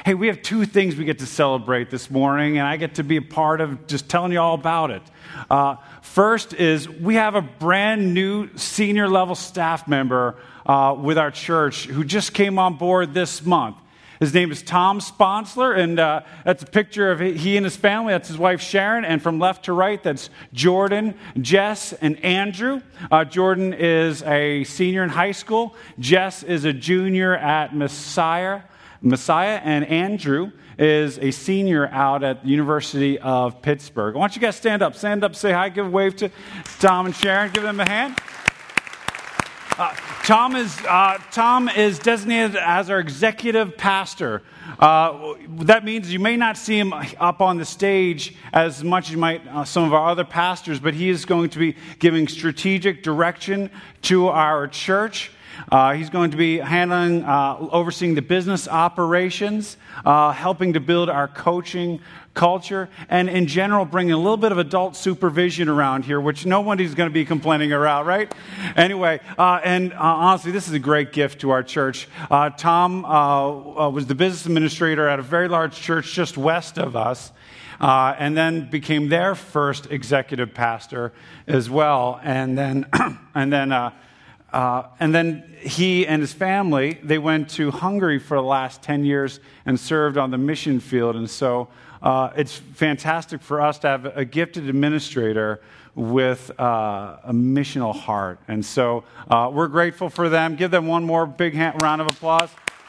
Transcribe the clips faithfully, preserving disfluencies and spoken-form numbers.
Hey, we have two things we get to celebrate this morning, and I get to be a part of just telling you all about it. Uh, first is we have a brand new senior level staff member uh, with our church who just came on board this month. His name is Tom Sponsler, and uh, that's a picture of he and his family. That's his wife, Sharon, and from left to right, that's Jordan, Jess, and Andrew. Uh, Jordan is a senior in high school. Jess is a junior at Messiah, Messiah, and Andrew is a senior out at the University of Pittsburgh. I want you guys to stand up. Stand up, say hi, give a wave to Tom and Sharon. Give them a hand. Uh, Tom is uh, Tom is designated as our executive pastor. Uh, that means you may not see him up on the stage as much as you might uh, some of our other pastors, but he is going to be giving strategic direction to our church. Uh, he's going to be handling, uh, overseeing the business operations, uh, helping to build our coaching culture, and in general bringing a little bit of adult supervision around here, which nobody's going to be complaining about, right? Anyway, uh, and uh, honestly, this is a great gift to our church. Uh, Tom uh, uh, was the business administrator at a very large church just west of us, uh, and then became their first executive pastor as well, and then and then. Uh, Uh, and then he and his family, they went to Hungary for the last ten years and served on the mission field. And so uh, it's fantastic for us to have a gifted administrator with uh, a missional heart. And so uh, we're grateful for them. Give them one more big hand, round of applause.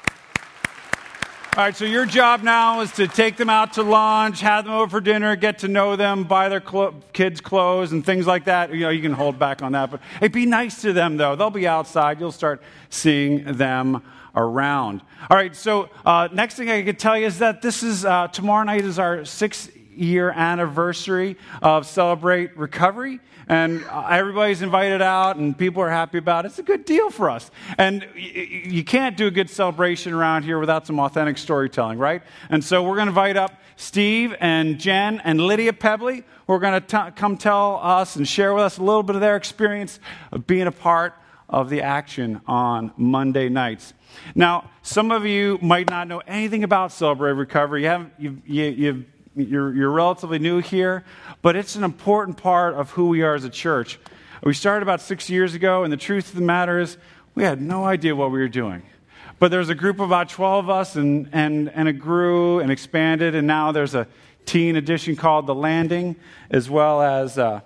All right, so your job now is to take them out to lunch, have them over for dinner, get to know them, buy their clo- kids clothes and things like that. You know, you can hold back on that. But hey, be nice to them, though. They'll be outside. You'll start seeing them around. All right, so uh, next thing I could tell you is that this is, uh, tomorrow night is our six-year anniversary of Celebrate Recovery. And everybody's invited out, and people are happy about it. It's a good deal for us. And you can't do a good celebration around here without some authentic storytelling, right? And so we're going to invite up Steve and Jen and Lydia Pebley, who are going to come tell us and share with us a little bit of their experience of being a part of the action on Monday nights. Now, some of you might not know anything about Celebrate Recovery. You haven't, you, you, you've You're, you're relatively new here, but it's an important part of who we are as a church. We started about six years ago, and the truth of the matter is we had no idea what we were doing. But there was a group of about twelve of us, and, and, and it grew and expanded, and now there's a teen edition called The Landing, as well as uh,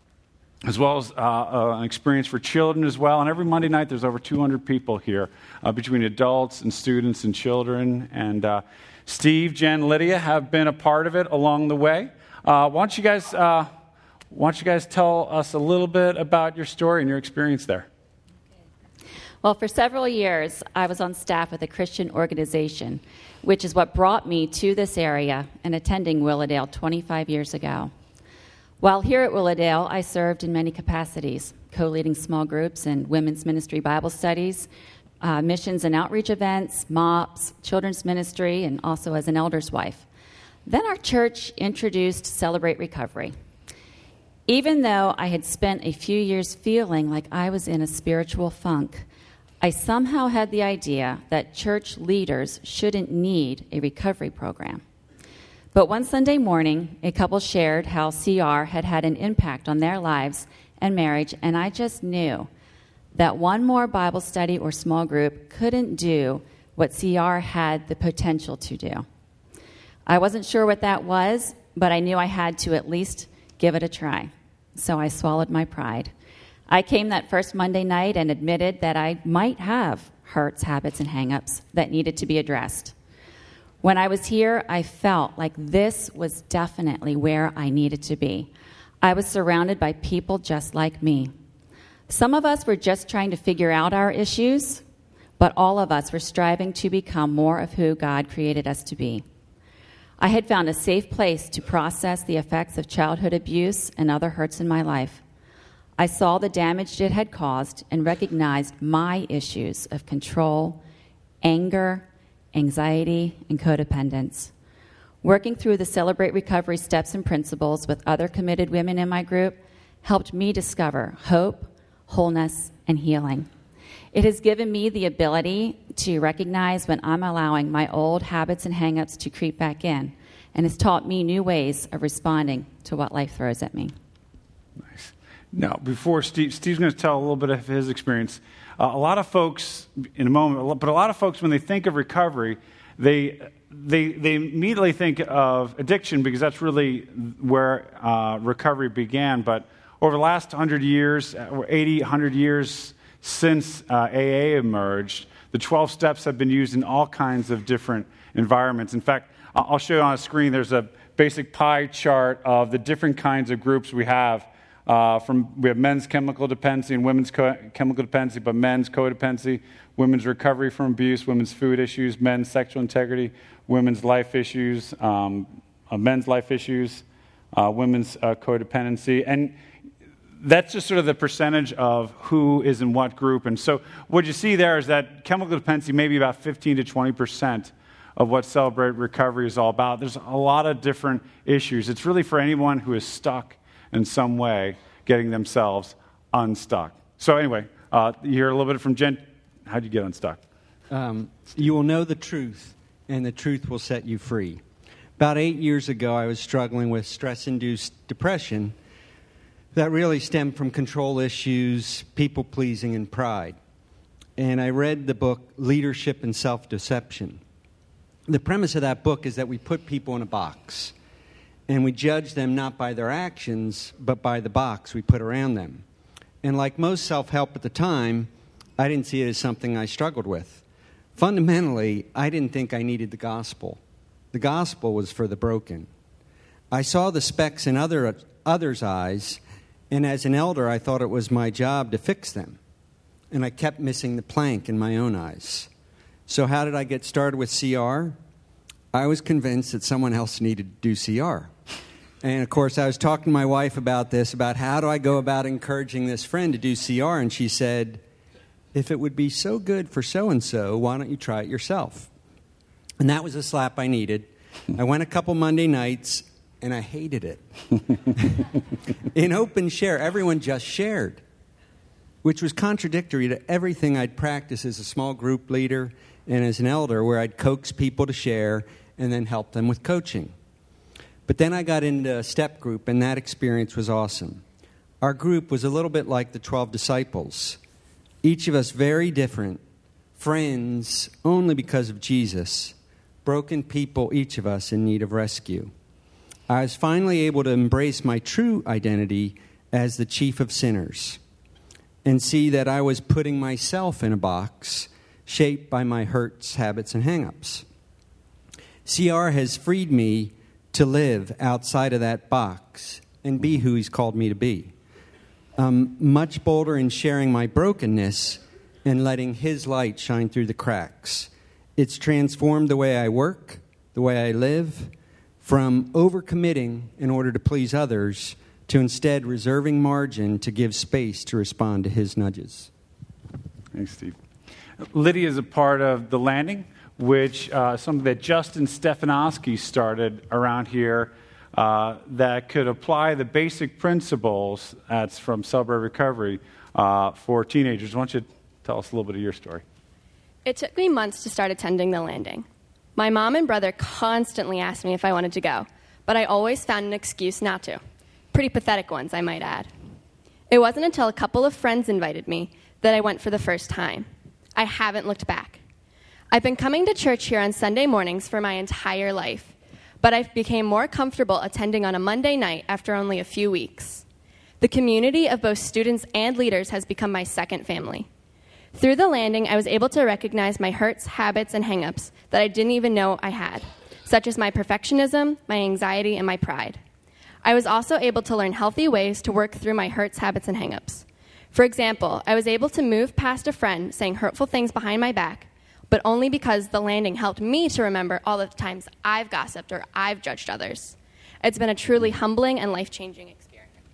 as well as uh, uh, an experience for children as well. And every Monday night there's over two hundred people here, uh, between adults and students and children, and uh, Steve, Jen, Lydia have been a part of it along the way. Uh, why don't you guys, uh, why don't you guys tell us a little bit about your story and your experience there? Well, for several years, I was on staff with a Christian organization, which is what brought me to this area and attending Willowdale twenty-five years ago. While here at Willowdale, I served in many capacities, co-leading small groups and women's ministry Bible studies, Uh, missions and outreach events, MOPS, children's ministry, and also as an elder's wife. Then our church introduced Celebrate Recovery. Even though I had spent a few years feeling like I was in a spiritual funk, I somehow had the idea that church leaders shouldn't need a recovery program. But one Sunday morning, a couple shared how C R had had an impact on their lives and marriage, and I just knew that one more Bible study or small group couldn't do what C R had the potential to do. I wasn't sure what that was, but I knew I had to at least give it a try. So I swallowed my pride. I came that first Monday night and admitted that I might have hurts, habits, and hang-ups that needed to be addressed. When I was here, I felt like this was definitely where I needed to be. I was surrounded by people just like me. Some of us were just trying to figure out our issues, but all of us were striving to become more of who God created us to be. I had found a safe place to process the effects of childhood abuse and other hurts in my life. I saw the damage it had caused and recognized my issues of control, anger, anxiety, and codependence. Working through the Celebrate Recovery steps and principles with other committed women in my group helped me discover hope, wholeness, and healing. It has given me the ability to recognize when I'm allowing my old habits and hang-ups to creep back in, and has taught me new ways of responding to what life throws at me. Nice. Now, before Steve, Steve's going to tell a little bit of his experience. Uh, a lot of folks, in a moment, but a lot of folks, when they think of recovery, they they they immediately think of addiction because that's really where uh, recovery began. But over the last hundred years, or eighty, one hundred years since uh, A A emerged, the twelve steps have been used in all kinds of different environments. In fact, I'll show you on a screen, there's a basic pie chart of the different kinds of groups we have. Uh, from we have men's chemical dependency and women's co- chemical dependency, but men's codependency, women's recovery from abuse, women's food issues, men's sexual integrity, women's life issues, um, uh, men's life issues, uh, women's uh, codependency, and that's just sort of the percentage of who is in what group. And so what you see there is that chemical dependency may be about fifteen to twenty percent of what Celebrate Recovery is all about. There's a lot of different issues. It's really for anyone who is stuck in some way, getting themselves unstuck. So anyway, uh, you hear a little bit from Jen. How'd you get unstuck? Um, you will know the truth, and the truth will set you free. About eight years ago, I was struggling with stress-induced depression that really stemmed from control issues, people-pleasing, and pride. And I read the book Leadership and Self-Deception. The premise of that book is that we put people in a box, and we judge them not by their actions, but by the box we put around them. And like most self-help at the time, I didn't see it as something I struggled with. Fundamentally, I didn't think I needed the gospel. The gospel was for the broken. I saw the specks in other others' eyes, and as an elder, I thought it was my job to fix them. And I kept missing the plank in my own eyes. So how did I get started with C R? I was convinced that someone else needed to do C R. And, of course, I was talking to my wife about this, about how do I go about encouraging this friend to do C R, and she said, if it would be so good for so-and-so, why don't you try it yourself? And that was a slap I needed. I went a couple Monday nights, and I hated it. In open share, everyone just shared, which was contradictory to everything I'd practiced as a small group leader and as an elder, where I'd coax people to share and then help them with coaching. But then I got into a step group, and that experience was awesome. Our group was a little bit like the twelve disciples, each of us very different, friends only because of Jesus, broken people, each of us in need of rescue. I was finally able to embrace my true identity as the chief of sinners and see that I was putting myself in a box shaped by my hurts, habits, and hang-ups. C R has freed me to live outside of that box and be who He's called me to be. I'm much bolder in sharing my brokenness and letting His light shine through the cracks. It's transformed the way I work, the way I live, from overcommitting in order to please others to instead reserving margin to give space to respond to His nudges. Thanks, Steve. Lydia is a part of The Landing, which uh, something that Justin Stefanowski started around here uh, that could apply the basic principles that's from Celebrate Recovery uh, for teenagers. Why don't you tell us a little bit of your story? It took me months to start attending The Landing. My mom and brother constantly asked me if I wanted to go, but I always found an excuse not to. Pretty pathetic ones, I might add. It wasn't until a couple of friends invited me that I went for the first time. I haven't looked back. I've been coming to church here on Sunday mornings for my entire life, but I became more comfortable attending on a Monday night after only a few weeks. The community of both students and leaders has become my second family. Through The Landing, I was able to recognize my hurts, habits, and hang-ups that I didn't even know I had, such as my perfectionism, my anxiety, and my pride. I was also able to learn healthy ways to work through my hurts, habits, and hang-ups. For example, I was able to move past a friend saying hurtful things behind my back, but only because The Landing helped me to remember all the times I've gossiped or I've judged others. It's been a truly humbling and life-changing experience.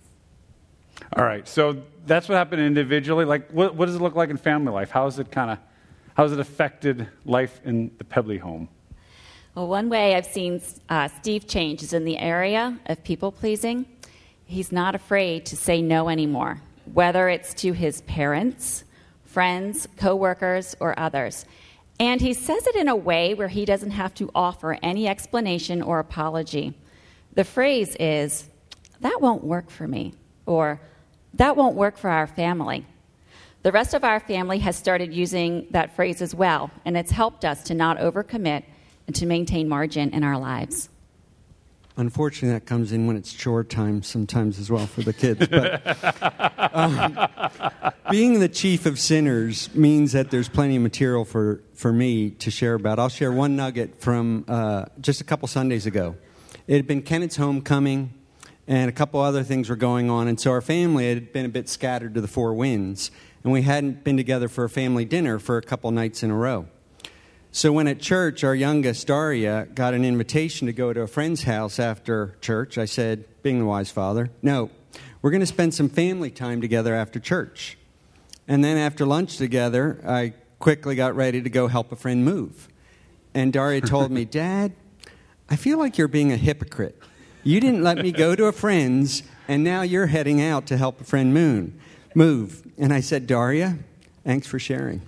All right, so that's what happened individually. Like, what, what does it look like in family life? How has it kind of, how has it affected life in the Pebley home? Well, one way I've seen uh, Steve change is in the area of people-pleasing. He's not afraid to say no anymore, whether it's to his parents, friends, coworkers, or others. And he says it in a way where he doesn't have to offer any explanation or apology. The phrase is, "That won't work for me," or "That won't work for our family." The rest of our family has started using that phrase as well, and it's helped us to not overcommit and to maintain margin in our lives. Unfortunately, that comes in when it's chore time sometimes as well for the kids. But um, being the chief of sinners means that there's plenty of material for, for me to share about. I'll share one nugget from uh, just a couple Sundays ago. It had been Kenneth's homecoming, and a couple other things were going on, and so our family had been a bit scattered to the four winds, and we hadn't been together for a family dinner for a couple nights in a row. So when at church, our youngest, Daria, got an invitation to go to a friend's house after church, I said, being the wise father, no, we're going to spend some family time together after church. And then after lunch together, I quickly got ready to go help a friend move. And Daria told me, "Dad, I feel like you're being a hypocrite. You didn't let me go to a friend's, and now you're heading out to help a friend moon, move." And I said, "Daria, thanks for sharing."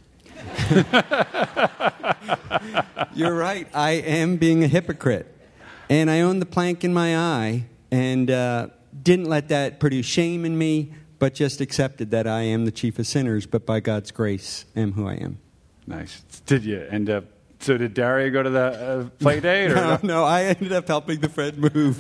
You're right. I am being a hypocrite. And I own the plank in my eye and uh, didn't let that produce shame in me, but just accepted that I am the chief of sinners, but by God's grace am who I am. Nice. Did you end up, so did Daria go to the uh, play date? Or no, no? no, I ended up helping the friend move.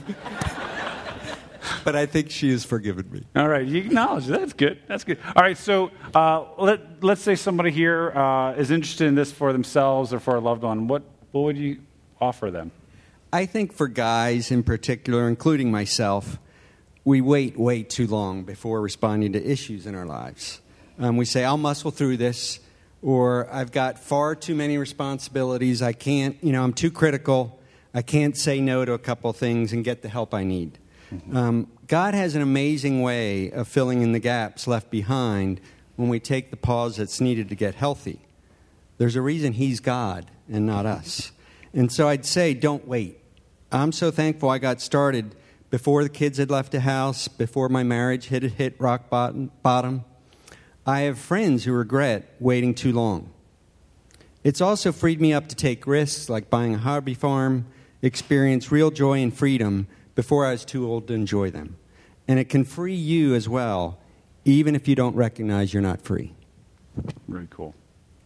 But I think she has forgiven me. All right, you acknowledge it. That's good. That's good. All right, so uh, let, let's say somebody here uh, is interested in this for themselves or for a loved one. What, what would you offer them? I think for guys in particular, including myself, we wait way too long before responding to issues in our lives. Um, we say, I'll muscle through this, or I've got far too many responsibilities. I can't, you know, I'm too critical. I can't say no to a couple things and get the help I need. Mm-hmm. Um, God has an amazing way of filling in the gaps left behind when we take the pause that's needed to get healthy. There's a reason He's God and not us. And so I'd say, don't wait. I'm so thankful I got started before the kids had left the house, before my marriage had hit rock bottom. bottom. I have friends who regret waiting too long. It's also freed me up to take risks like buying a hobby farm, experience real joy and freedom before I was too old to enjoy them. And it can free you as well, even if you don't recognize you're not free. Very cool.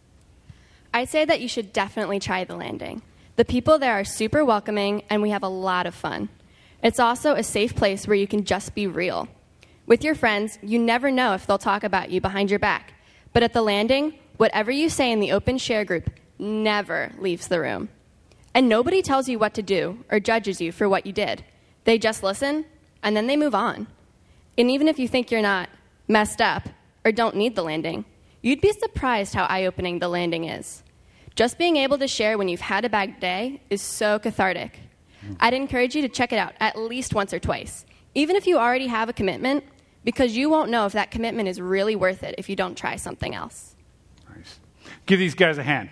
I'd say that you should definitely try the landing. The people there are super welcoming, and we have a lot of fun. It's also a safe place where you can just be real. With your friends, you never know if they'll talk about you behind your back. But at the landing, whatever you say in the open share group never leaves the room. And nobody tells you what to do or judges you for what you did. They just listen, and then they move on. And even if you think you're not messed up or don't need the landing, you'd be surprised how eye-opening the landing is. Just being able to share when you've had a bad day is so cathartic. I'd encourage you to check it out at least once or twice, even if you already have a commitment, because you won't know if that commitment is really worth it if you don't try something else. Nice. Give these guys a hand.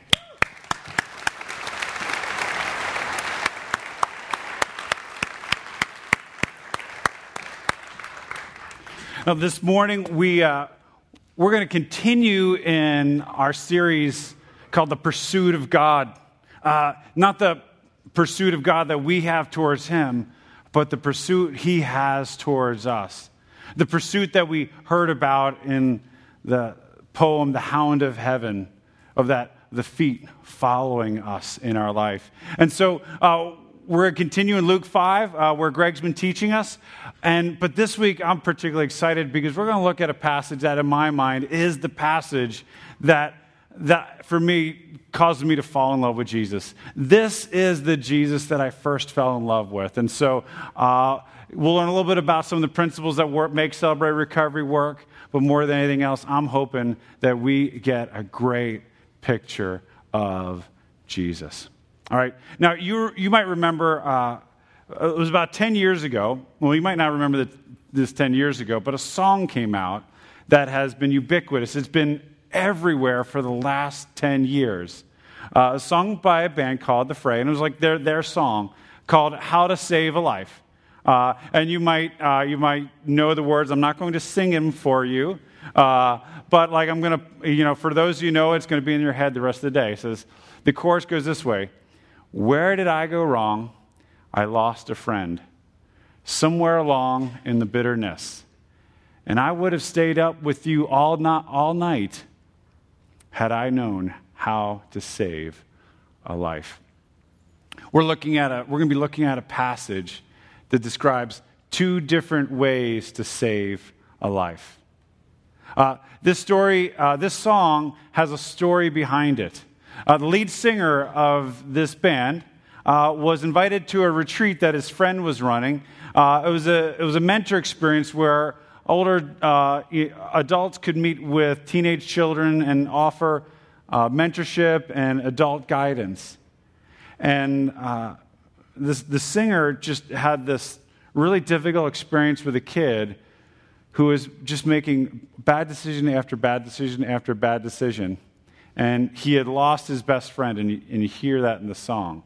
Now, this morning, we, uh, we're going to continue in our series called The Pursuit of God. Uh, not the pursuit of God that we have towards Him, but the pursuit He has towards us. The pursuit that we heard about in the poem, The Hound of Heaven, of that the feet following us in our life. And so uh, we're continuing Luke five, uh, where Greg's been teaching us. And but this week, I'm particularly excited because we're going to look at a passage that, in my mind, is the passage that, that for me, caused me to fall in love with Jesus. This is the Jesus that I first fell in love with. And so uh, we'll learn a little bit about some of the principles that work, make Celebrate Recovery work. But more than anything else, I'm hoping that we get a great picture of Jesus. All right. Now, you you might remember, uh, it was about ten years ago. Well, you might not remember that this ten years ago, but a song came out that has been ubiquitous. It's been everywhere for the last ten years. Uh, a song by a band called The Fray, and it was like their their song called How to Save a Life. Uh, and you might uh, you might know the words. I'm not going to sing them for you, Uh, but like I'm going to, you know, for those of you who know, it's going to be in your head the rest of the day. It says, the chorus goes this way. Where did I go wrong? I lost a friend. Somewhere along in the bitterness. And I would have stayed up with you all, not, all night had I known how to save a life. We're looking at a, we're going to be looking at a passage that describes two different ways to save a life. Uh, this story, uh, this song has a story behind it. Uh, the lead singer of this band uh, was invited to a retreat that his friend was running. Uh, it was a it was a mentor experience where older uh, adults could meet with teenage children and offer uh, mentorship and adult guidance. And uh, this the singer just had this really difficult experience with a kid who was just making bad decision after bad decision after bad decision. And he had lost his best friend, and you, and you hear that in the song.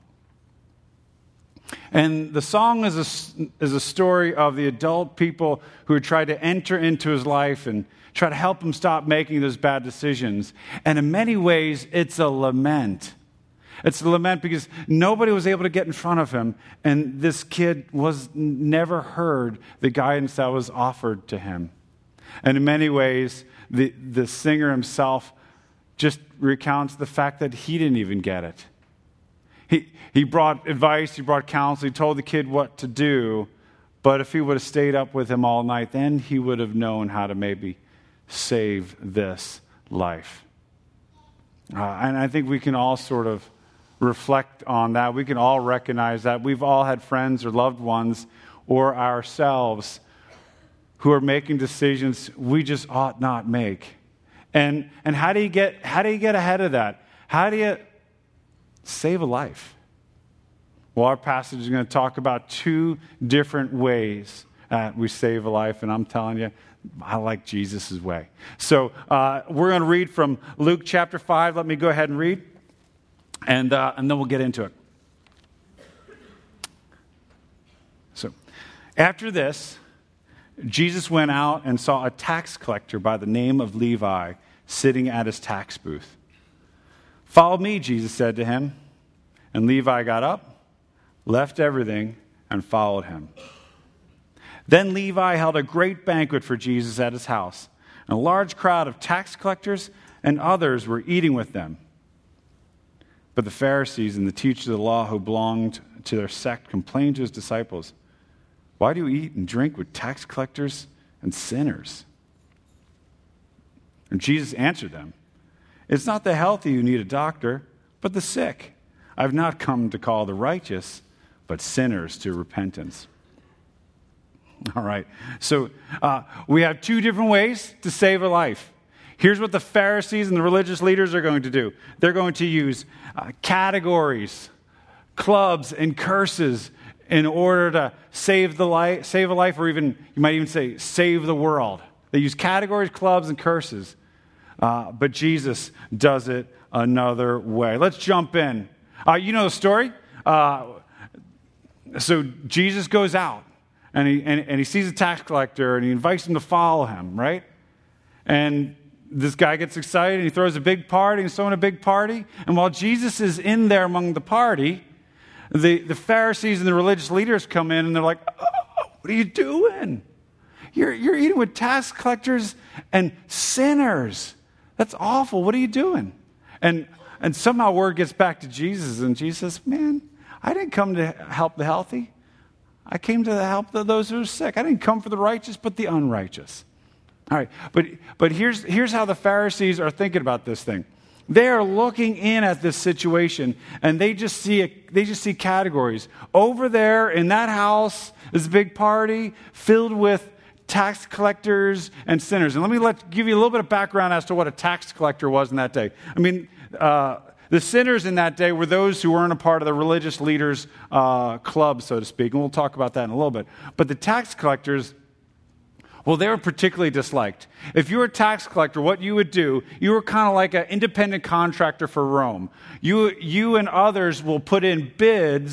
And the song is a, is a story of the adult people who had tried to enter into his life and try to help him stop making those bad decisions. And in many ways, it's a lament. It's a lament because nobody was able to get in front of him, and this kid was never heard the guidance that was offered to him. And in many ways, the, the singer himself just recounts the fact that he didn't even get it. He, he brought advice, he brought counsel, he told the kid what to do, but if he would have stayed up with him all night, then he would have known how to maybe save this life. Uh, and I think we can all sort of reflect on that. We can all recognize that. We've all had friends or loved ones or ourselves who are making decisions we just ought not make. And and how do you get how do you get ahead of that? How do you save a life? Well, our passage is going to talk about two different ways that we save a life, and I'm telling you, I like Jesus' way. So uh, we're going to read from Luke chapter five. Let me go ahead and read, and uh, and then we'll get into it. So after this, Jesus went out and saw a tax collector by the name of Levi sitting at his tax booth. Follow me, Jesus said to him. And Levi got up, left everything, and followed him. Then Levi held a great banquet for Jesus at his house, and a large crowd of tax collectors and others were eating with them. But the Pharisees and the teachers of the law who belonged to their sect complained to his disciples, "Why do you eat and drink with tax collectors and sinners?" And Jesus answered them, "It's not the healthy who need a doctor, but the sick. I've not come to call the righteous, but sinners to repentance." All right, so uh, we have two different ways to save a life. Here's what the Pharisees and the religious leaders are going to do. They're going to use uh, categories, clubs, and curses in order to save the life, save a life, or even, you might even say, save the world. They use categories, clubs, and curses. Uh, but Jesus does it another way. Let's jump in. Uh, you know the story? Uh, so Jesus goes out, and he, and, and he sees a tax collector, and he invites him to follow him, right? And this guy gets excited, and he throws a big party, and he's throwing a big party. And while Jesus is in there among the party, The, the Pharisees and the religious leaders come in, and they're like, "Oh, what are you doing? You're, you're eating with tax collectors and sinners. That's awful. What are you doing?" And, and somehow word gets back to Jesus, and Jesus says, "Man, I didn't come to help the healthy. I came to help the, those who are sick. I didn't come for the righteous, but the unrighteous." All right, but, but here's, here's how the Pharisees are thinking about this thing. They are looking in at this situation, and they just see a, they just see categories. Over there in that house is a big party filled with tax collectors and sinners. And let me let, give you a little bit of background as to what a tax collector was in that day. I mean, uh, the sinners in that day were those who weren't a part of the religious leaders' uh, club, so to speak, and we'll talk about that in a little bit. But the tax collectors, well, they were particularly disliked. If you were a tax collector, what you would do, you were kind of like an independent contractor for Rome. You, you and others will put in bids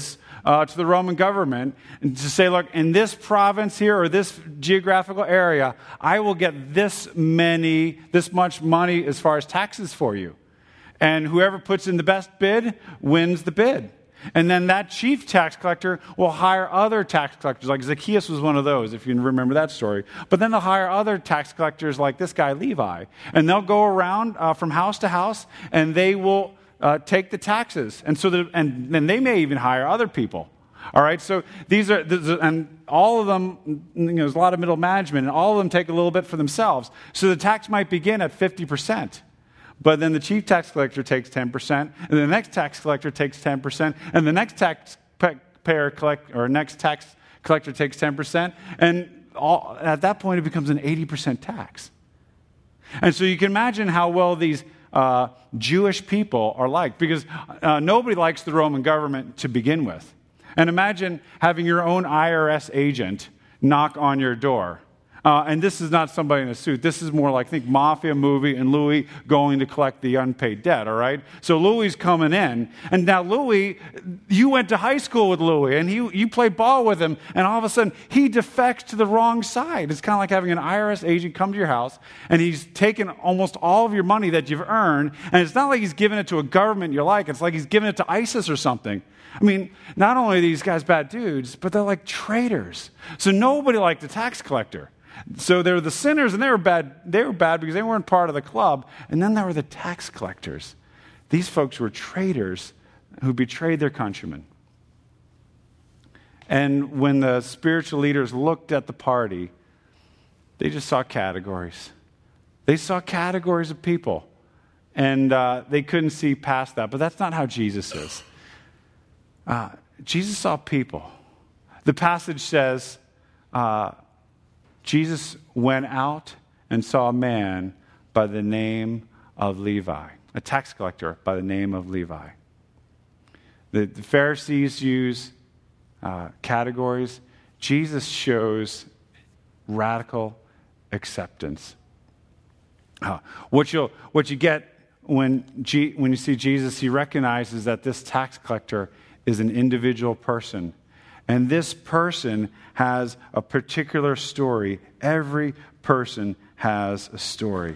uh, to the Roman government and to say, look, in this province here or this geographical area, I will get this many, this much money as far as taxes for you. And whoever puts in the best bid wins the bid. And then that chief tax collector will hire other tax collectors, like Zacchaeus was one of those, if you remember that story. But then they'll hire other tax collectors like this guy, Levi. And they'll go around uh, from house to house, and they will uh, take the taxes. And so, the, and then they may even hire other people. All right, so these are, and all of them, you know, there's a lot of middle management, and all of them take a little bit for themselves. So the tax might begin at fifty percent. But then the chief tax collector takes ten percent, and the next tax collector takes ten percent, and the next tax payer collect, or next tax collector takes ten percent, and all, at that point it becomes an eighty percent tax. And so you can imagine how well these uh, Jewish people are liked, because uh, nobody likes the Roman government to begin with. And imagine having your own I R S agent knock on your door. Uh, and this is not somebody in a suit. This is more like, think mafia movie and Louis going to collect the unpaid debt, all right? So Louis is coming in. And now Louis, you went to high school with Louis, and he, you played ball with him, and all of a sudden he defects to the wrong side. It's kind of like having an I R S agent come to your house, and he's taken almost all of your money that you've earned, and it's not like he's giving it to a government you like. It's like he's giving it to ISIS or something. I mean, not only are these guys bad dudes, but they're like traitors. So nobody liked the tax collector. So they were the sinners, and they were bad. They were bad because they weren't part of the club. And then there were the tax collectors. These folks were traitors who betrayed their countrymen. And when the spiritual leaders looked at the party, they just saw categories. They saw categories of people, and uh, they couldn't see past that. But that's not how Jesus is. Uh, Jesus saw people. The passage says, uh, Jesus went out and saw a man by the name of Levi, a tax collector by the name of Levi. The, the Pharisees use uh, categories. Jesus shows radical acceptance. Uh, what, you'll, what you get when, G, when you see Jesus, he recognizes that this tax collector is an individual person. And this person has a particular story. Every person has a story.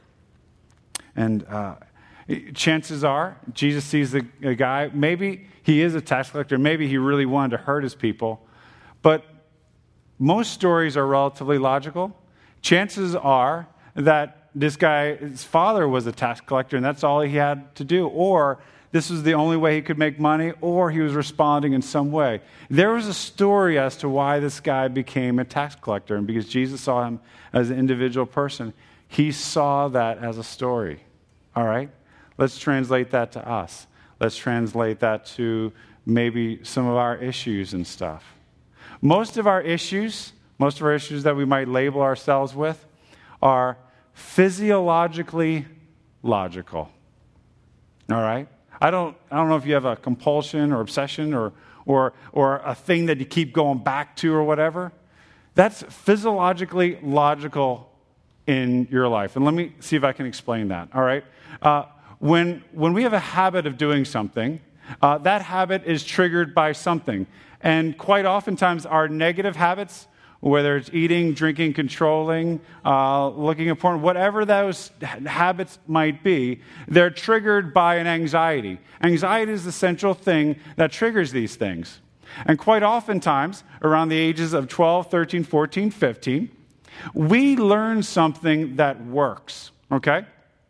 And uh, chances are, Jesus sees the, a guy, maybe he is a tax collector, maybe he really wanted to hurt his people, but most stories are relatively logical. Chances are that this guy's father was a tax collector, and that's all he had to do, or this was the only way he could make money, or he was responding in some way. There was a story as to why this guy became a tax collector, and because Jesus saw him as an individual person, he saw that as a story. All right? Let's translate that to us. Let's translate that to maybe some of our issues and stuff. Most of our issues, most of our issues that we might label ourselves with, are physiologically logical. All right? I don't, I don't know if you have a compulsion or obsession or, or, or a thing that you keep going back to or whatever. That's physiologically logical in your life. And let me see if I can explain that, all right? Uh, when, when we have a habit of doing something, uh, that habit is triggered by something. And quite oftentimes our negative habits, whether it's eating, drinking, controlling, uh, looking at porn, whatever those habits might be, they're triggered by an anxiety. Anxiety is the central thing that triggers these things. And quite oftentimes, around the ages of twelve, thirteen, fourteen, fifteen, we learn something that works, okay?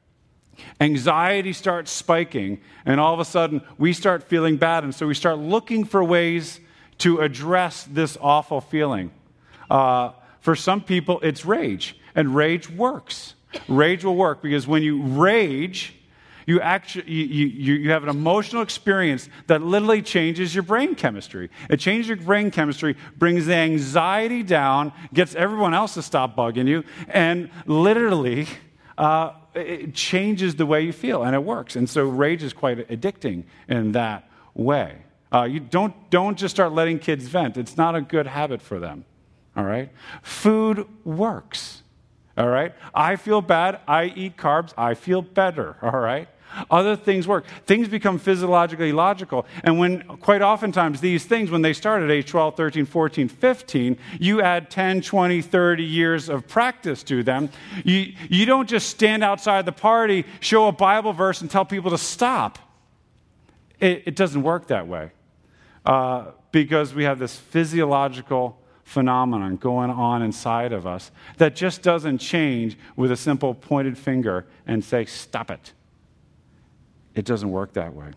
Anxiety starts spiking, and all of a sudden, we start feeling bad, and so we start looking for ways to address this awful feeling. Uh, for some people, it's rage, and rage works. Rage will work because when you rage, you actually you, you, you have an emotional experience that literally changes your brain chemistry. It changes your brain chemistry, brings the anxiety down, gets everyone else to stop bugging you, and literally uh, it changes the way you feel, and it works. And so rage is quite addicting in that way. Uh, you don't don't just start letting kids vent. It's not a good habit for them. All right? Food works. All right? I feel bad. I eat carbs. I feel better. All right? Other things work. Things become physiologically logical. And when, quite oftentimes, these things, when they start at age twelve, thirteen, fourteen, fifteen, you add ten, twenty, thirty years of practice to them. You, you don't just stand outside the party, show a Bible verse, and tell people to stop. It, it doesn't work that way. Uh, because we have this physiological phenomenon going on inside of us that just doesn't change with a simple pointed finger and say, stop it. It doesn't work that way.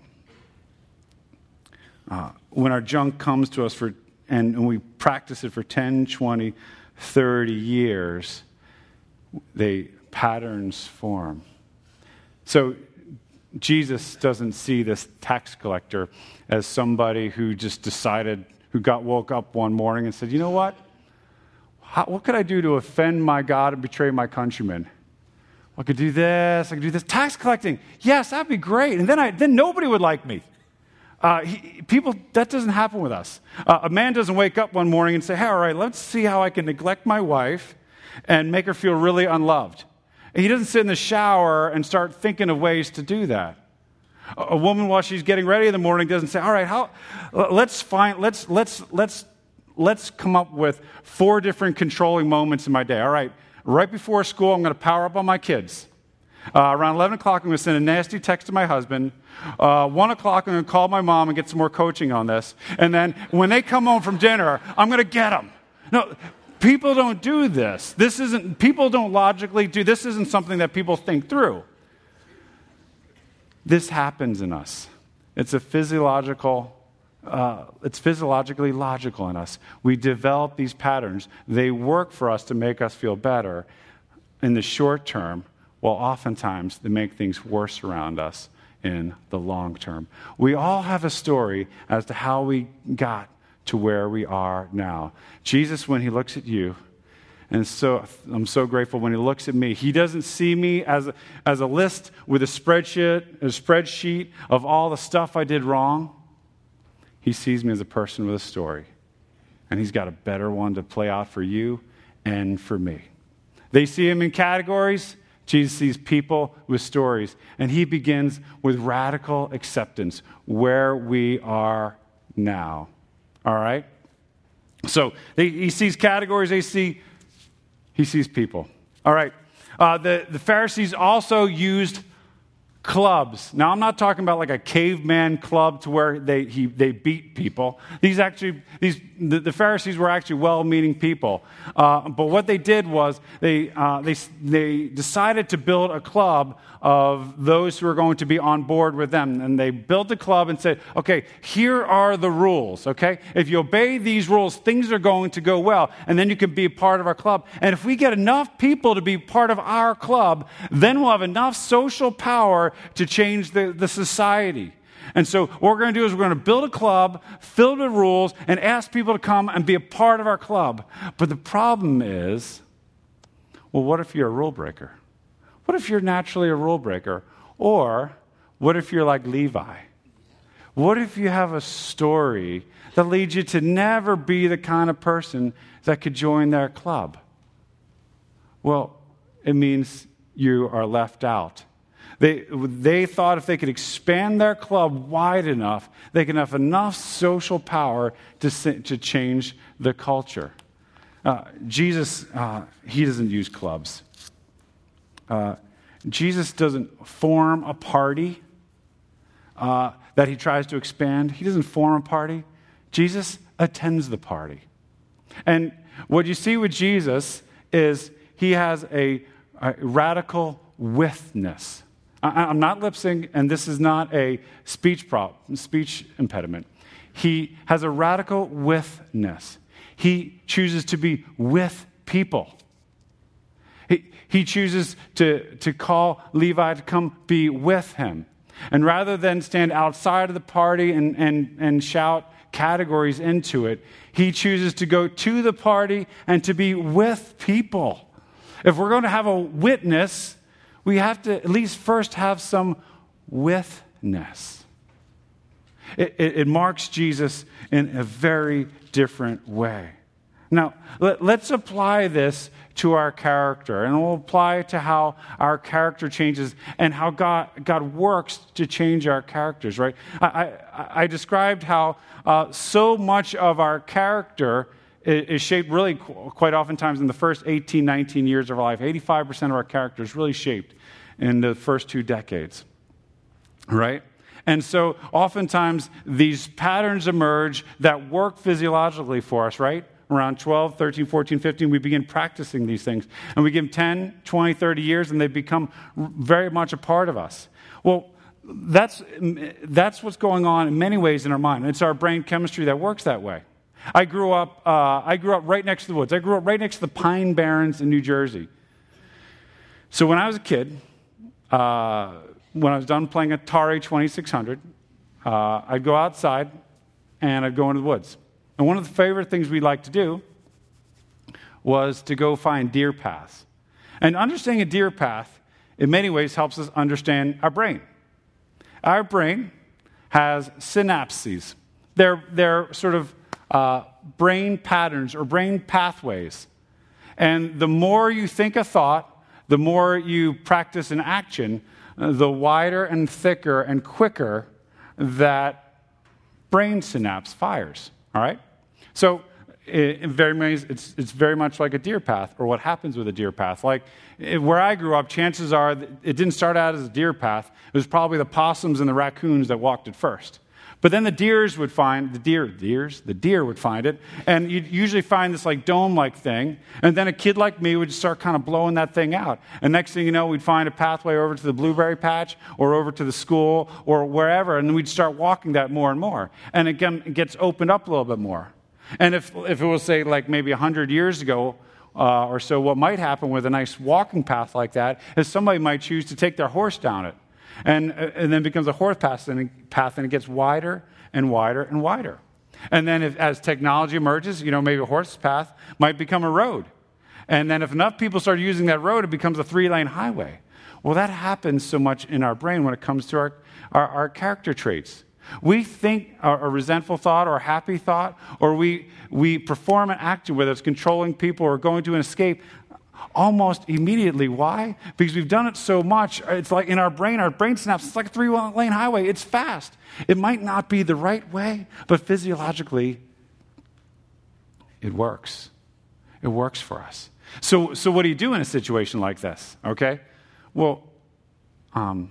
Uh, when our junk comes to us for, and, and we practice it for ten, twenty, thirty years, they patterns form. So Jesus doesn't see this tax collector as somebody who just decided, who got woke up one morning and said, you know what? How, what could I do to offend my God and betray my countrymen? I could do this, I could do this. Tax collecting, yes, that'd be great. And then I, then nobody would like me. Uh, he, people, that doesn't happen with us. Uh, a man doesn't wake up one morning and say, hey, all right, let's see how I can neglect my wife and make her feel really unloved. And he doesn't sit in the shower and start thinking of ways to do that. A woman, while she's getting ready in the morning, doesn't say, all right, how, let's find, let's, let's, let's, let's come up with four different controlling moments in my day. All right, right before school, I'm going to power up on my kids. Uh, around eleven o'clock, I'm going to send a nasty text to my husband. Uh, one o'clock, I'm going to call my mom and get some more coaching on this. And then when they come home from dinner, I'm going to get them. No, people don't do this. This isn't, people don't logically do, this isn't something that people think through. This happens in us. It's a physiological, uh, it's physiologically logical in us. We develop these patterns. They work for us to make us feel better in the short term, while oftentimes they make things worse around us in the long term. We all have a story as to how we got to where we are now. Jesus, when he looks at you, and so I'm so grateful when he looks at me. He doesn't see me as a, as a list with a spreadsheet, a spreadsheet of all the stuff I did wrong. He sees me as a person with a story. And he's got a better one to play out for you and for me. They see him in categories. Jesus sees people with stories. And he begins with radical acceptance where we are now. All right? So they, he sees categories. They see He sees people. All right. Uh, the, the Pharisees also used clubs. Now, I'm not talking about like a caveman club to where they he, they beat people. These actually, these the, the Pharisees were actually well-meaning people. Uh, but what they did was they uh, they they decided to build a club of those who are going to be on board with them. And they built a club and said, okay, here are the rules, okay? If you obey these rules, things are going to go well, and then you can be a part of our club. And if we get enough people to be part of our club, then we'll have enough social power to change the, the society. And so what we're going to do is we're going to build a club filled with rules and ask people to come and be a part of our club. But the problem is, well, what if you're a rule breaker? What if you're naturally a rule breaker? Or what if you're like Levi? What if you have a story that leads you to never be the kind of person that could join their club? Well, it means you are left out. They, they thought if they could expand their club wide enough, they could have enough social power to, to change the culture. Uh, Jesus, uh, he doesn't use clubs. Uh, Jesus doesn't form a party uh, that he tries to expand. He doesn't form a party. Jesus attends the party. And what you see with Jesus is he has a, a radical withness. I, I'm not lip syncing, and this is not a speech prop, speech impediment. He has a radical withness. He chooses to be with people. He, he chooses to, to call Levi to come be with him. And rather than stand outside of the party and, and, and shout categories into it, he chooses to go to the party and to be with people. If we're going to have a witness, we have to at least first have some withness. It, it, it marks Jesus in a very different way. Now, let, let's apply this to our character, and we'll apply it to how our character changes and how God, God works to change our characters, right? I, I, I described how uh, so much of our character is, is shaped really qu- quite oftentimes in the first eighteen, nineteen years of our life. eighty-five percent of our character is really shaped in the first two decades, right? And so oftentimes these patterns emerge that work physiologically for us, right? Around twelve, thirteen, fourteen, fifteen, we begin practicing these things. And we give them ten, twenty, thirty years, and they become very much a part of us. Well, that's, that's what's going on in many ways in our mind. It's our brain chemistry that works that way. I grew up, uh, I grew up right next to the woods. I grew up right next to the Pine Barrens in New Jersey. So when I was a kid, uh, when I was done playing Atari twenty-six hundred, uh, I'd go outside and I'd go into the woods. And one of the favorite things we liked to do was to go find deer paths. And understanding a deer path, in many ways, helps us understand our brain. Our brain has synapses. They're, they're sort of uh, brain patterns or brain pathways. And the more you think a thought, the more you practice an action, the wider and thicker and quicker that brain synapse fires. All right? So in very many, it's, it's very much like a deer path, or what happens with a deer path. Like where I grew up, chances are it didn't start out as a deer path. It was probably the possums and the raccoons that walked it first. But then the deers would find, the deer, deers, the deer would find it, and you'd usually find this like dome-like thing, and then a kid like me would start kind of blowing that thing out. And next thing you know, we'd find a pathway over to the blueberry patch, or over to the school, or wherever, and then we'd start walking that more and more. And again, it gets opened up a little bit more. And if, if it was, say, like maybe one hundred years ago uh, or so, what might happen with a nice walking path like that is somebody might choose to take their horse down it. And, and then it becomes a horse path and, path, and it gets wider and wider and wider. And then if, as technology emerges, you know, maybe a horse path might become a road. And then if enough people start using that road, it becomes a three-lane highway. Well, that happens so much in our brain when it comes to our, our, our character traits. We think a, a resentful thought or a happy thought, or we, we perform an action, whether it's controlling people or going to an escape, almost immediately. Why? Because we've done it so much. It's like in our brain, our brain snaps. It's like a three-lane highway. It's fast. It might not be the right way, but physiologically, it works. It works for us. So, so what do you do in a situation like this? Okay? Well, um,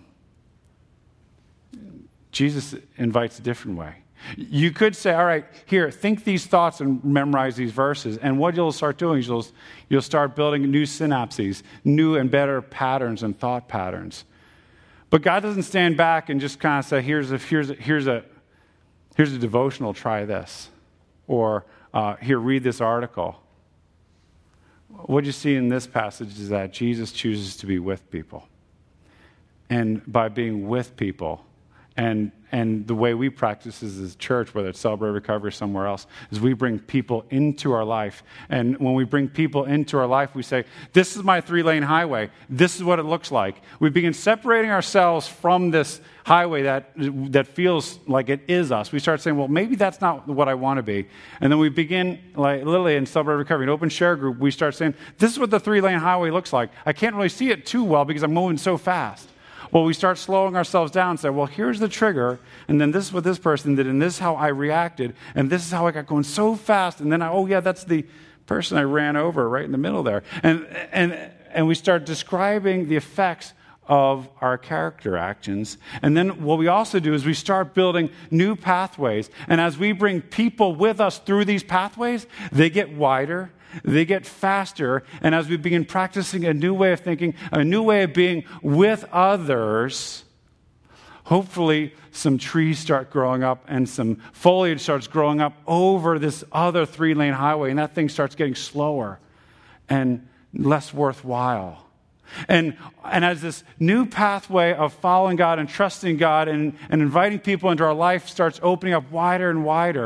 Jesus invites a different way. You could say, all right, here, think these thoughts and memorize these verses. And what you'll start doing is you'll, you'll start building new synapses, new and better patterns and thought patterns. But God doesn't stand back and just kind of say, here's a, here's a, here's a, here's a devotional, try this. Or uh, here, read this article. What you see in this passage is that Jesus chooses to be with people. And by being with people, And and the way we practice as a church, whether it's Celebrate Recovery or somewhere else, is we bring people into our life. And when we bring people into our life, we say, this is my three-lane highway. This is what it looks like. We begin separating ourselves from this highway that that feels like it is us. We start saying, well, maybe that's not what I want to be. And then we begin, like literally in Celebrate Recovery, an open share group, we start saying, this is what the three-lane highway looks like. I can't really see it too well because I'm moving so fast. Well, we start slowing ourselves down and say, well, here's the trigger, and then this is what this person did, and this is how I reacted, and this is how I got going so fast, and then, I, oh, yeah, that's the person I ran over right in the middle there. And, and, and we start describing the effects of our character actions. And then what we also do is we start building new pathways, and as we bring people with us through these pathways, they get wider, they get faster, and as we begin practicing a new way of thinking, a new way of being with others, hopefully some trees start growing up and some foliage starts growing up over this other three-lane highway, and that thing starts getting slower and less worthwhile. And, and as this new pathway of following God and trusting God and, and inviting people into our life starts opening up wider and wider,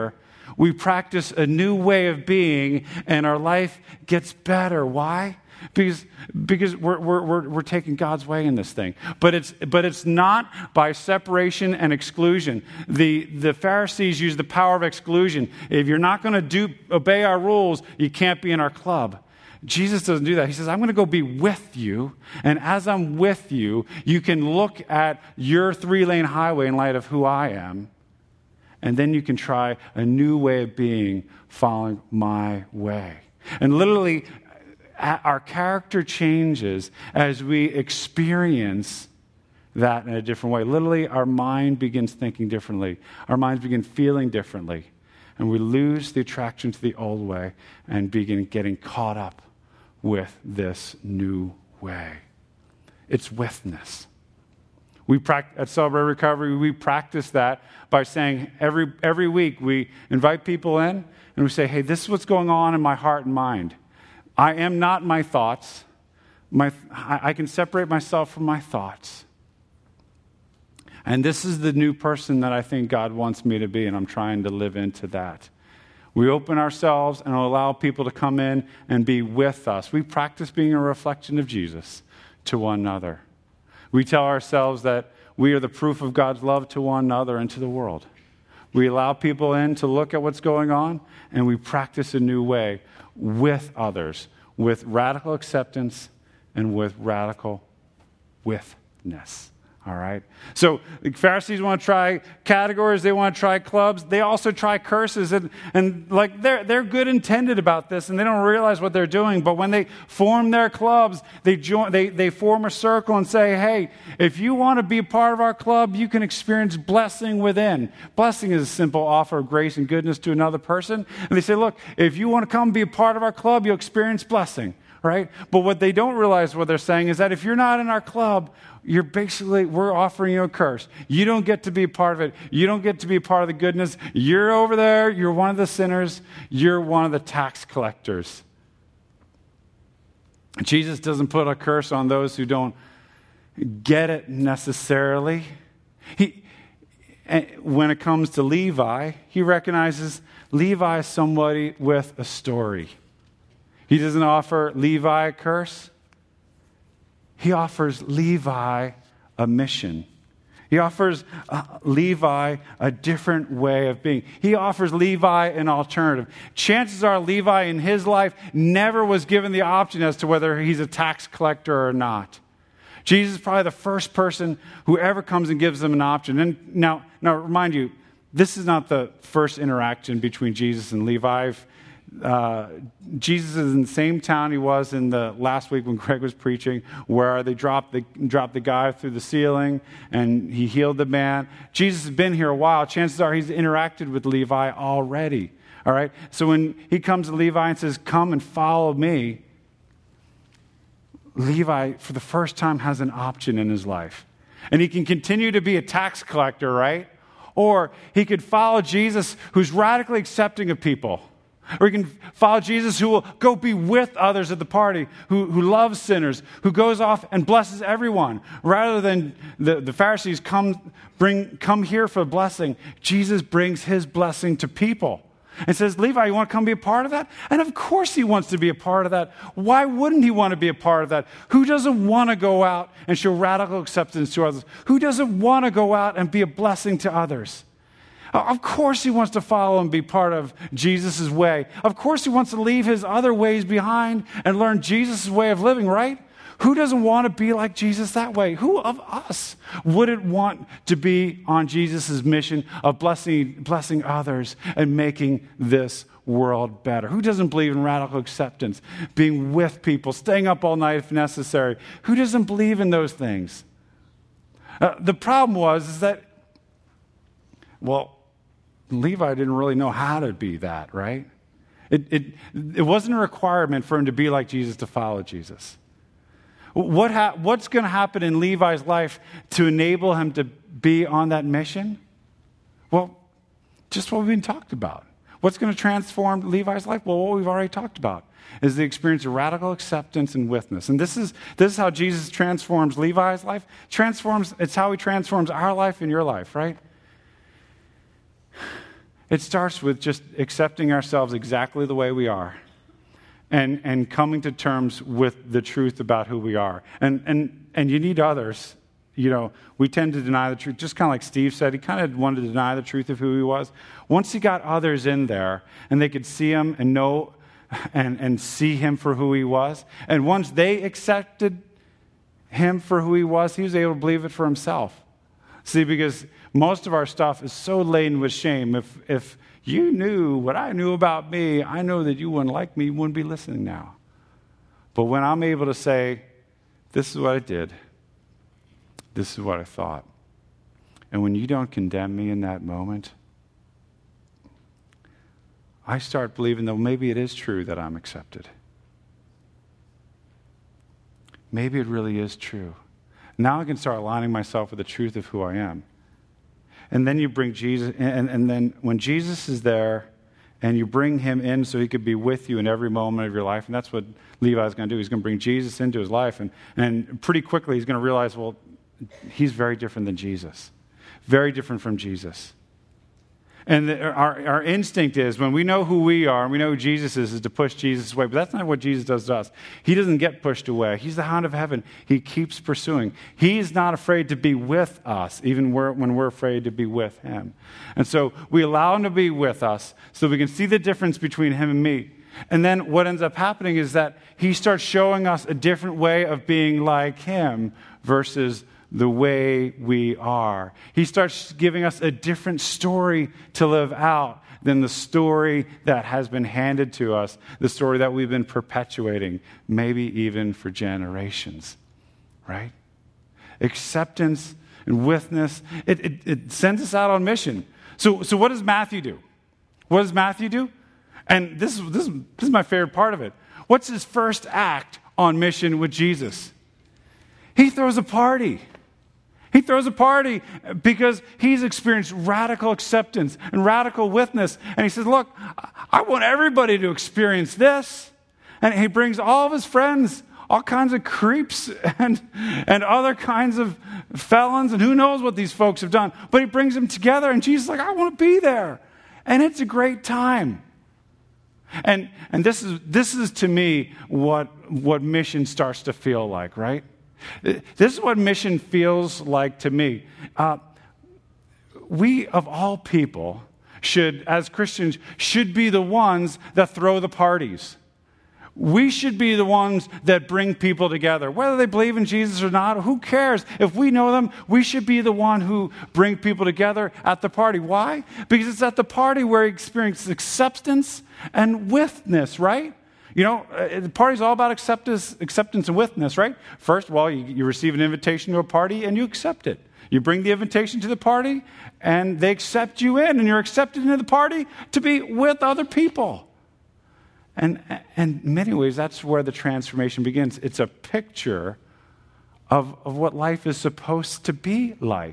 We practice a new way of being, and our life gets better. Why? Because, because we're, we're, we're, we're taking God's way in this thing. But it's, but it's not by separation and exclusion. The, the Pharisees use the power of exclusion. If you're not going to do obey our rules, you can't be in our club. Jesus doesn't do that. He says, I'm going to go be with you, and as I'm with you, you can look at your three-lane highway in light of who I am, and then you can try a new way of being following my way. And literally, our character changes as we experience that in a different way. Literally, our mind begins thinking differently. Our minds begin feeling differently. And we lose the attraction to the old way and begin getting caught up with this new way. It's witness. We practice, at Celebrate Recovery, we practice that by saying every, every week we invite people in and we say, hey, this is what's going on in my heart and mind. I am not my thoughts. My, I can separate myself from my thoughts. And this is the new person that I think God wants me to be, and I'm trying to live into that. We open ourselves and allow people to come in and be with us. We practice being a reflection of Jesus to one another. We tell ourselves that we are the proof of God's love to one another and to the world. We allow people in to look at what's going on, and we practice a new way with others, with radical acceptance and with radical witness. All right? So the Pharisees want to try categories. They want to try clubs. They also try curses. And, and like they're, they're good intended about this, and they don't realize what they're doing. But when they form their clubs, they, join, they, they form a circle and say, hey, if you want to be a part of our club, you can experience blessing within. Blessing is a simple offer of grace and goodness to another person. And they say, look, if you want to come be a part of our club, you'll experience blessing. Right? But what they don't realize what they're saying is that if you're not in our club, you're basically, we're offering you a curse. You don't get to be a part of it. You don't get to be a part of the goodness. You're over there. You're one of the sinners. You're one of the tax collectors. Jesus doesn't put a curse on those who don't get it necessarily. He, when it comes to Levi, he recognizes Levi is somebody with a story. He doesn't offer Levi a curse. He offers Levi a mission. He offers uh, Levi a different way of being. He offers Levi an alternative. Chances are Levi in his life never was given the option as to whether he's a tax collector or not. Jesus is probably the first person who ever comes and gives them an option. And now, now remind you, this is not the first interaction between Jesus and Levi. Uh, Jesus is in the same town he was in the last week when Greg was preaching, where they dropped the, dropped the guy through the ceiling and he healed the man. Jesus has been here a while. Chances are he's interacted with Levi already. All right? So when he comes to Levi and says, come and follow me, Levi, for the first time, has an option in his life. And he can continue to be a tax collector, right? Or he could follow Jesus, who's radically accepting of people. Or you can follow Jesus, who will go be with others at the party, who, who loves sinners, who goes off and blesses everyone. Rather than the, the Pharisees come, bring, come here for a blessing, Jesus brings his blessing to people. And says, Levi, you want to come be a part of that? And of course he wants to be a part of that. Why wouldn't he want to be a part of that? Who doesn't want to go out and show radical acceptance to others? Who doesn't want to go out and be a blessing to others? Of course he wants to follow and be part of Jesus' way. Of course he wants to leave his other ways behind and learn Jesus' way of living, right? Who doesn't want to be like Jesus that way? Who of us wouldn't want to be on Jesus' mission of blessing, blessing others and making this world better? Who doesn't believe in radical acceptance, being with people, staying up all night if necessary? Who doesn't believe in those things? Uh, the problem was is that, well, Levi didn't really know how to be that, right? It, it, it wasn't a requirement for him to be like Jesus, to follow Jesus. What ha- what's going to happen in Levi's life to enable him to be on that mission? Well, just what we've been talked about. What's going to transform Levi's life? Well, what we've already talked about is the experience of radical acceptance and witness. And this is this is how Jesus transforms Levi's life. Transforms. It's how he transforms our life and your life, right? It starts with just accepting ourselves exactly the way we are and, and coming to terms with the truth about who we are. And, and, and you need others. You know, we tend to deny the truth, just kind of like Steve said. He kind of wanted to deny the truth of who he was. Once he got others in there and they could see him and know and, and see him for who he was, and once they accepted him for who he was, he was able to believe it for himself. See, because most of our stuff is so laden with shame. If if you knew what I knew about me, I know that you wouldn't like me, you wouldn't be listening now. But when I'm able to say, this is what I did, this is what I thought, and when you don't condemn me in that moment, I start believing that maybe it is true that I'm accepted. Maybe it really is true. Now I can start aligning myself with the truth of who I am. And then you bring Jesus, and, and then when Jesus is there, and you bring him in so he could be with you in every moment of your life, and that's what Levi's going to do. He's going to bring Jesus into his life, and, and pretty quickly he's going to realize, well, he's very different than Jesus. Very different from Jesus. And the, our, our instinct is, when we know who we are and we know who Jesus is, is to push Jesus away. But that's not what Jesus does to us. He doesn't get pushed away. He's the Hound of Heaven. He keeps pursuing. He's not afraid to be with us, even when we're afraid to be with him. And so we allow him to be with us so we can see the difference between him and me. And then what ends up happening is that he starts showing us a different way of being like him versus the way we are. He starts giving us a different story to live out than the story that has been handed to us, the story that we've been perpetuating, maybe even for generations, right? Acceptance and witness, it, it, it sends us out on mission. So, so what does Matthew do? What does Matthew do? And this, this, this is my favorite part of it. What's his first act on mission with Jesus? He throws a party. He throws a party because he's experienced radical acceptance and radical witness. And he says, look, I want everybody to experience this. And he brings all of his friends, all kinds of creeps and, and other kinds of felons, and who knows what these folks have done. But he brings them together, and Jesus is like, I want to be there. And it's a great time. And and this is this is to me what what mission starts to feel like, right? This is what mission feels like to me. Uh, we, of all people, should, as Christians, should be the ones that throw the parties. We should be the ones that bring people together. Whether they believe in Jesus or not, who cares? If we know them, we should be the one who bring people together at the party. Why? Because it's at the party where we experience acceptance and witness, right? You know, uh, the party's all about acceptance, acceptance and witness, right? First of all, you, you receive an invitation to a party and you accept it. You bring the invitation to the party and they accept you in, and you're accepted into the party to be with other people. And, and in many ways, that's where the transformation begins. It's a picture of, of what life is supposed to be like.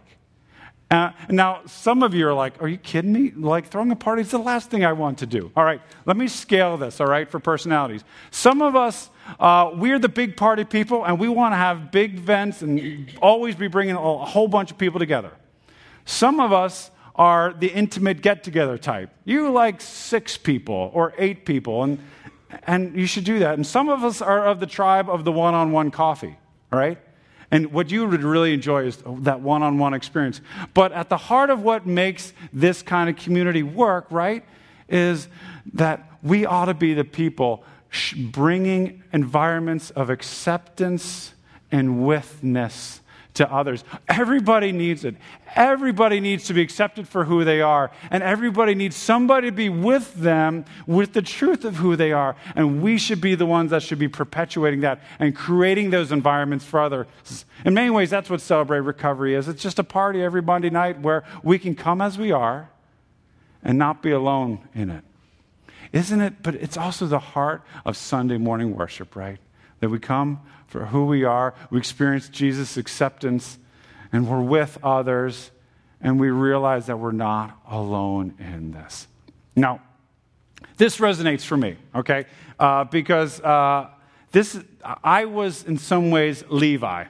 Uh, now, some of you are like, are you kidding me? Like, throwing a party is the last thing I want to do. All right, let me scale this, all right, for personalities. Some of us, uh, we're the big party people, and we want to have big events and always be bringing a whole bunch of people together. Some of us are the intimate get-together type. You like six people or eight people, and, and you should do that. And some of us are of the tribe of the one-on-one coffee, all right? And what you would really enjoy is that one-on-one experience. But at the heart of what makes this kind of community work, right, is that we ought to be the people sh- bringing environments of acceptance and witness to others. Everybody needs it. Everybody needs to be accepted for who they are. And everybody needs somebody to be with them with the truth of who they are. And we should be the ones that should be perpetuating that and creating those environments for others. In many ways, that's what Celebrate Recovery is. It's just a party every Monday night where we can come as we are and not be alone in it. Isn't it? But it's also the heart of Sunday morning worship, right? That we come for who we are, we experience Jesus' acceptance, and we're with others, and we realize that we're not alone in this. Now, this resonates for me, okay? Uh, because uh, this, I was in some ways Levi.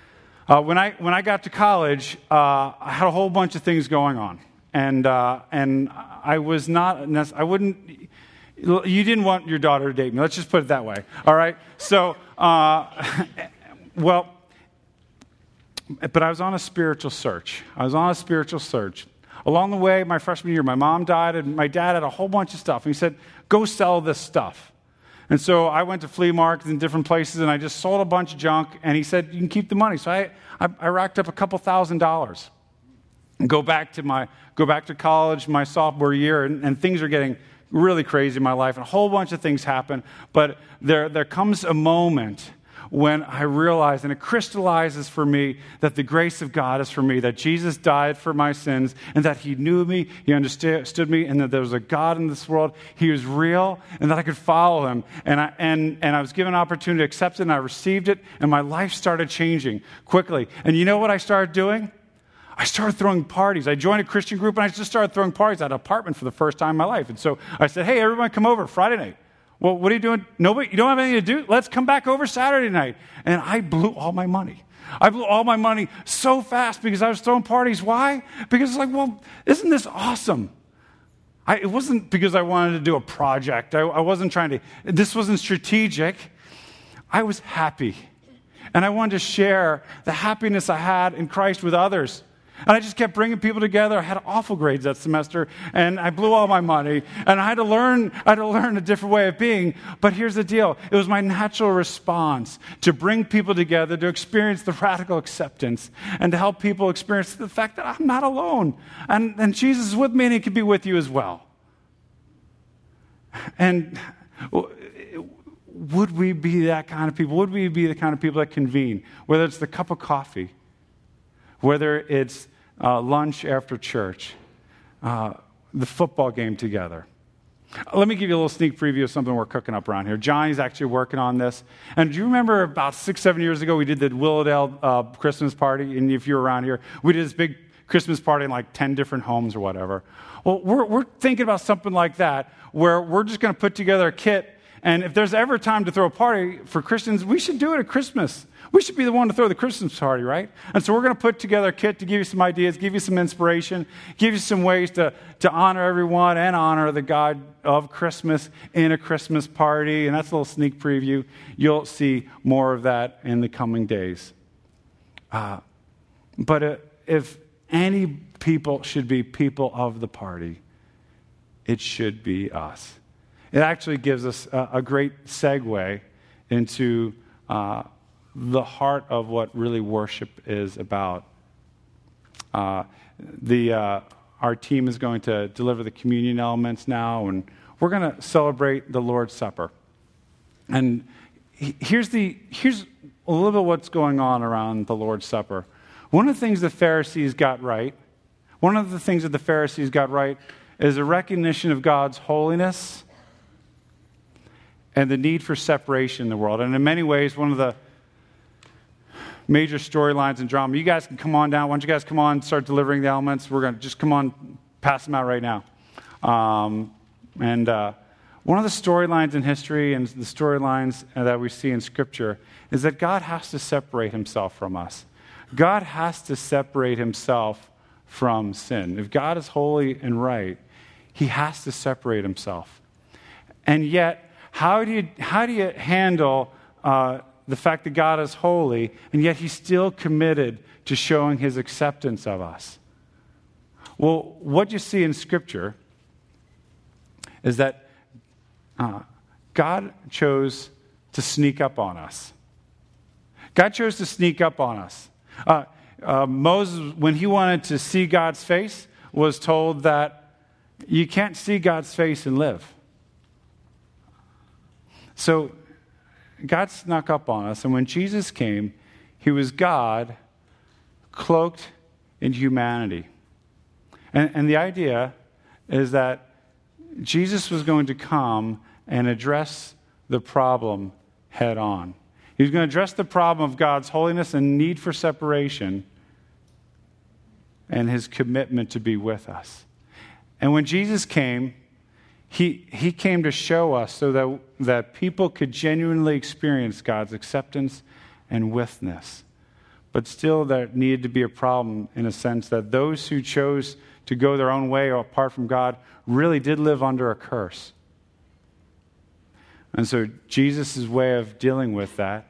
Uh, when I when I got to college, uh, I had a whole bunch of things going on, and uh, and I was not, nec- I wouldn't, you didn't want your daughter to date me. Let's just put it that way. All right? So, uh, well, but I was on a spiritual search. I was on a spiritual search. Along the way, my freshman year, my mom died, and my dad had a whole bunch of stuff. And he said, go sell this stuff. And so I went to flea markets in different places, and I just sold a bunch of junk. And he said, you can keep the money. So I, I, I racked up a couple thousand dollars. And go back to my go back to college my sophomore year, and, and things are getting really crazy in my life, and a whole bunch of things happen. But there there comes a moment when I realize, and it crystallizes for me, that the grace of God is for me, that Jesus died for my sins, and that he knew me, he understood me, and that there was a God in this world. He was real, and that I could follow him. And I, and, and I was given an opportunity to accept it, and I received it, and my life started changing quickly. And you know what I started doing? I started throwing parties. I joined a Christian group, and I just started throwing parties at an apartment for the first time in my life. And so I said, hey, everyone come over Friday night. Well, what are you doing? Nobody, you don't have anything to do? Let's come back over Saturday night. And I blew all my money. I blew all my money so fast because I was throwing parties. Why? Because it's like, well, isn't this awesome? I, it wasn't because I wanted to do a project. I, I wasn't trying to, this wasn't strategic. I was happy. And I wanted to share the happiness I had in Christ with others. And I just kept bringing people together. I had awful grades that semester, and I blew all my money. And I had to learn, I had to learn a different way of being. But here's the deal. It was my natural response to bring people together, to experience the radical acceptance, and to help people experience the fact that I'm not alone. And, and Jesus is with me, and he can be with you as well. And would we be that kind of people? Would we be the kind of people that convene? Whether it's the cup of coffee, whether it's uh, lunch after church, uh, the football game together. Let me give you a little sneak preview of something we're cooking up around here. Johnny's actually working on this. And do you remember about six, seven years ago, we did the Willowdale uh, Christmas party? And if you're around here, we did this big Christmas party in like ten different homes or whatever. Well, we're, we're thinking about something like that, where we're just going to put together a kit. And if there's ever time to throw a party for Christians, we should do it at Christmas. We should be the one to throw the Christmas party, right? And so we're going to put together a kit to give you some ideas, give you some inspiration, give you some ways to, to honor everyone and honor the God of Christmas in a Christmas party. And that's a little sneak preview. You'll see more of that in the coming days. Uh, but uh, if any people should be people of the party, it should be us. It actually gives us a, a great segue into uh, the heart of what really worship is about. Uh, the uh, our team is going to deliver the communion elements now, and we're going to celebrate the Lord's Supper. And here's the here's a little bit what's going on around the Lord's Supper. One of the things the Pharisees got right, one of the things that the Pharisees got right is a recognition of God's holiness and the need for separation in the world. And in many ways, one of the major storylines in drama, you guys can come on down. Why don't you guys come on and start delivering the elements? We're going to just come on, pass them out right now. Um, and uh, one of the storylines in history and the storylines that we see in Scripture is that God has to separate himself from us. God has to separate himself from sin. If God is holy and right, he has to separate himself. And yet, How do you, how do you handle uh, the fact that God is holy, and yet he's still committed to showing his acceptance of us? Well, what you see in Scripture is that uh, God chose to sneak up on us. God chose to sneak up on us. Uh, uh, Moses, when he wanted to see God's face, was told that you can't see God's face and live. So God snuck up on us, and when Jesus came, he was God cloaked in humanity. And, and the idea is that Jesus was going to come and address the problem head on. He was going to address the problem of God's holiness and need for separation and his commitment to be with us. And when Jesus came, He he came to show us so that, that people could genuinely experience God's acceptance and witness. But still there needed to be a problem in a sense that those who chose to go their own way or apart from God really did live under a curse. And so Jesus' way of dealing with that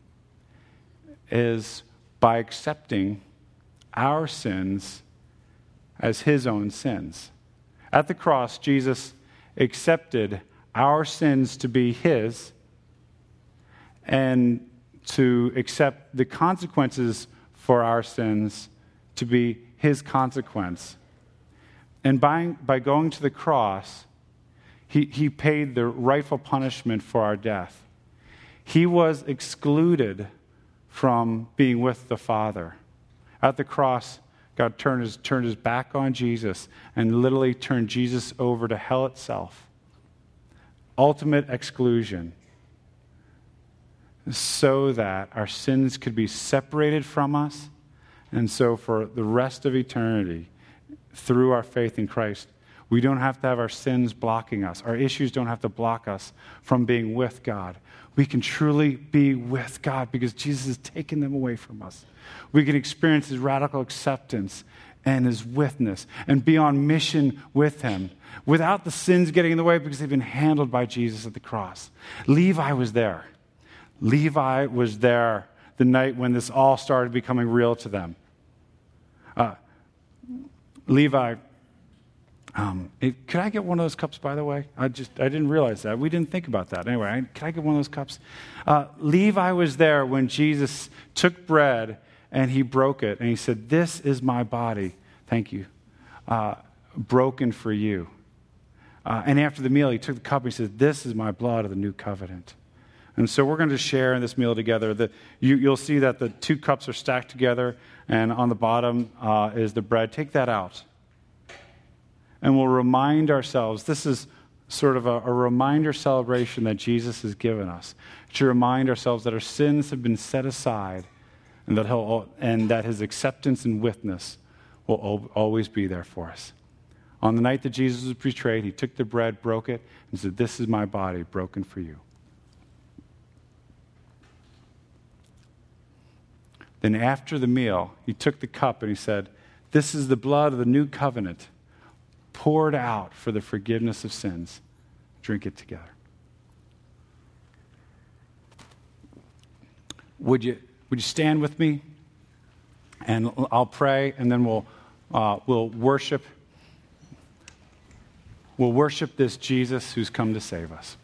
is by accepting our sins as his own sins. At the cross, Jesus accepted our sins to be his and to accept the consequences for our sins to be his consequence. And by, by going to the cross, he, he paid the rightful punishment for our death. He was excluded from being with the Father. At the cross, God turned his, turned his back on Jesus and literally turned Jesus over to hell itself. Ultimate exclusion. So that our sins could be separated from us, and so for the rest of eternity, through our faith in Christ, we don't have to have our sins blocking us. Our issues don't have to block us from being with God. We can truly be with God because Jesus has taken them away from us. We can experience his radical acceptance and his witness and be on mission with him without the sins getting in the way because they've been handled by Jesus at the cross. Levi was there. Levi was there the night when this all started becoming real to them. Uh, Levi, um, it, could I get one of those cups, by the way? I just I didn't realize that. We didn't think about that. Anyway, I, could I get one of those cups? Uh, Levi was there when Jesus took bread and he broke it. And he said, "This is my body." Thank you. Uh, broken for you. Uh, and after the meal, he took the cup and he said, "This is my blood of the new covenant." And so we're going to share in this meal together. The, you, you'll see that the two cups are stacked together, and on the bottom uh, is the bread. Take that out. And we'll remind ourselves, this is sort of a, a reminder celebration that Jesus has given us, to remind ourselves that our sins have been set aside and that, he'll, and that his acceptance and witness will al- always be there for us. On the night that Jesus was betrayed, he took the bread, broke it, and said, "This is my body broken for you." Then after the meal, he took the cup and he said, "This is the blood of the new covenant, poured out for the forgiveness of sins. Drink it together." Would you, would you stand with me? And I'll pray, and then we'll, uh, we'll worship. We'll worship this Jesus who's come to save us.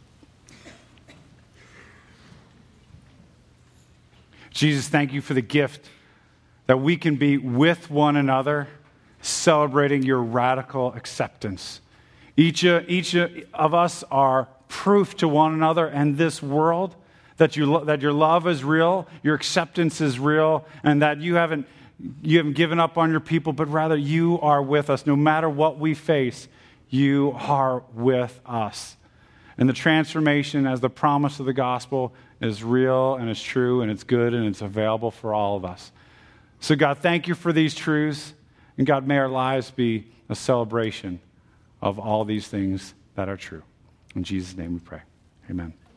Jesus, thank you for the gift that we can be with one another, celebrating your radical acceptance. Each, uh, each uh, of us are proof to one another and this world that you lo- that your love is real, your acceptance is real, and that you haven't you haven't given up on your people, but rather you are with us. No matter what we face, you are with us. And the transformation as the promise of the gospel is real and it's true and it's good and it's available for all of us. So God, thank you for these truths. And God, may our lives be a celebration of all these things that are true. In Jesus' name we pray. Amen.